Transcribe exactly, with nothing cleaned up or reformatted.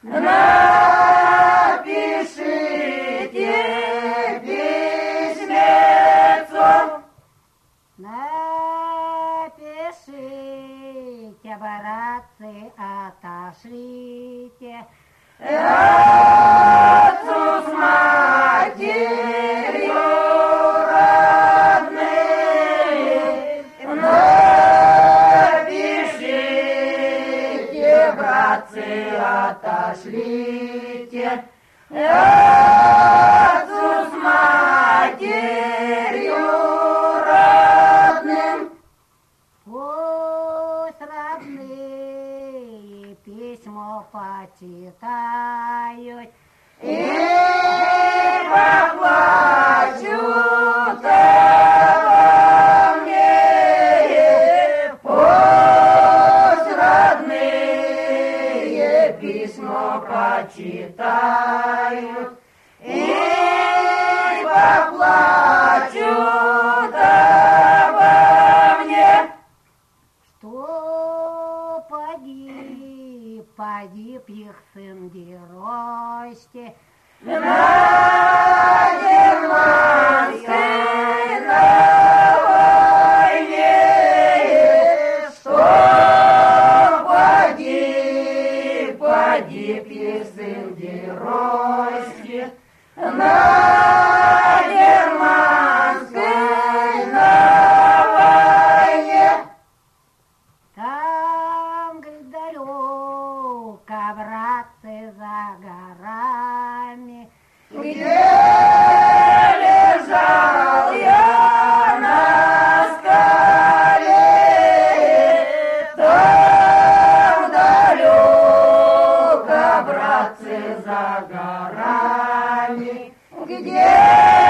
Напишите письмецо. Напишите, братцы, отошлите. Отцу с матерью родные. Напишите, братцы, отошлите. Отцу с матерью родным. Пусть родные письмо почитают И поплачут обо мне. Пусть родные письмо почитают И поплачут обо мне. Что погиб, погиб их сын геройски. На германской на войне, что погиб, погиб их сын геройский. На германской на войне. Там, говорит, далеко, братцы, за горами. Где лежал я на скале, там далеко, братцы, за горами. Где